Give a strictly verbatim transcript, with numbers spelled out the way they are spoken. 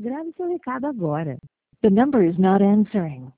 Grave seu recado agora. The number is not answering.